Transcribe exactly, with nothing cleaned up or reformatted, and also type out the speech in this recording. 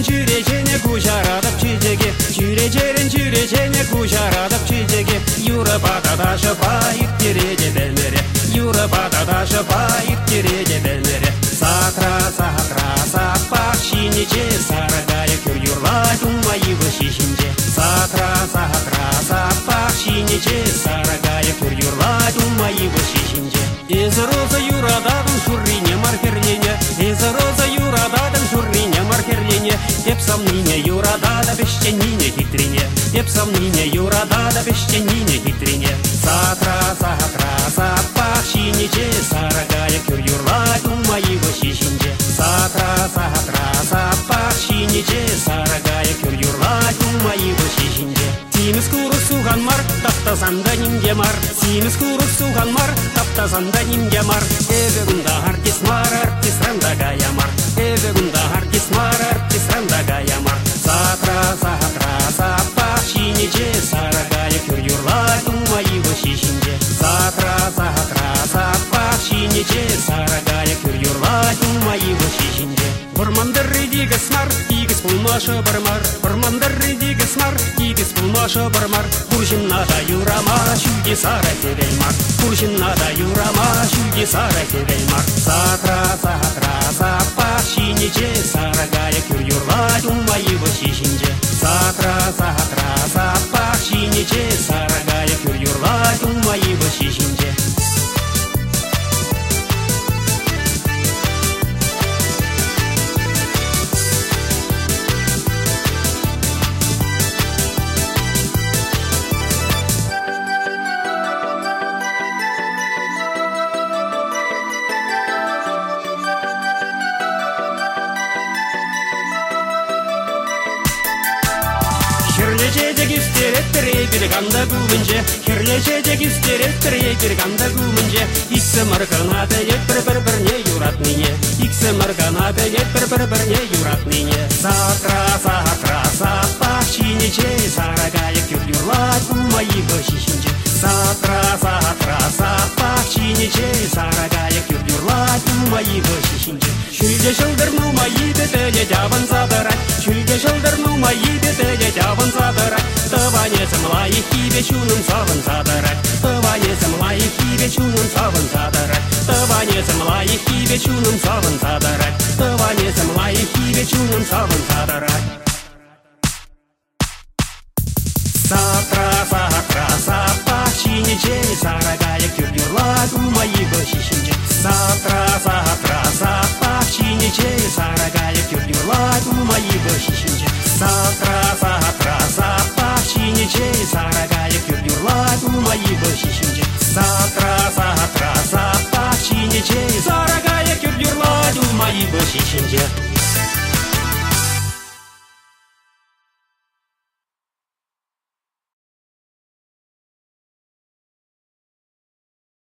Жүречерін жүречене кушарадып чижеге Жүречерін жүречене кушарадып чижеге Юрапада дашы байық тереде бәлмере Юрапада дашы байық тереде бәлмере Сатра сатра саппақ шинече Сарагая күр юрлай тумайы шишинже Сатра сатра саппақ шинече Сарагая күр юрлай тумайы шишинже Езі роза юрададың шуррине маркерлене Езі роза юрададың шуррине маркерлене Деп сомнине юрадада бештенине хитрине Деп сомнине юрадада бештенине хитрине Сатра сатра саппақ шинече Сарагая күр юрлай тумайы шишинже Сатра сатра саппақ шинече Сарагая күр юрлай тумайы шишинже Симіз курус суған мар, таптасанда немге мар Симіз курус суған мар, таптасанда немге мар Эбе гунда артис мар, артис ранда гая мар Эбе гунда артис мар, артис ранда гая мар Сатра сатра саппақ шинече Сарагая күр юрлай тумайы шишинже Сатра сатра саппақ шинече Сарагая күр юрлай тумайы шишинже Бұрмандар редегі смар, игіз пулмашы бармар Бұрмандар редегі смар, игіз пулмашы бармар Буржиннада юрамар, шүлге сара кегеймар Буржиннада юрамар, шүлге сара кегеймар Сатра сатра саппақ шинече Сарагая күр юрлай тумайы шишинже Сатра сатра саппақ шинече Сарагая күр юрлай тумайы шишинже Херлечедегі стереттіре бір қанда күмінже Херлечедегі стереттіре бір қанда күмінже Иксі марқана бәлет бір-бір-бірне юратныне Иксі марқана бәлет бір-бір-бірне юратныне Сатра сатра саппақ шинече Сарагая күр юрлай тумайы шишинже Сатра сатра саппақ шинече Сарагая күр юрлай тумайы шишинже Шүлге шылдырну майы бетеле жабын задырай Шүлге шылдырну майы бетеле жабын задырай Тыванесім лайы хибе чунын сабын задырай Тыванесім лайы хибе чунын сабын задырай Тыванесім лайы хибе чунын сабын задырай Тыванесім лайы хибе чунын сабын задырай Сатра сатра саппақ шинече Сарагая күр юрлай тумайы шишинже Сатра сатра саппақ шинече Сарагая күр юрлай тумайы шишинже Сатра сатра саппақ шинече Сарагая күр юрлай тумайы шишинже Сатра сатра саппақ шинече Сарагая күр юрлай тумайы шишинже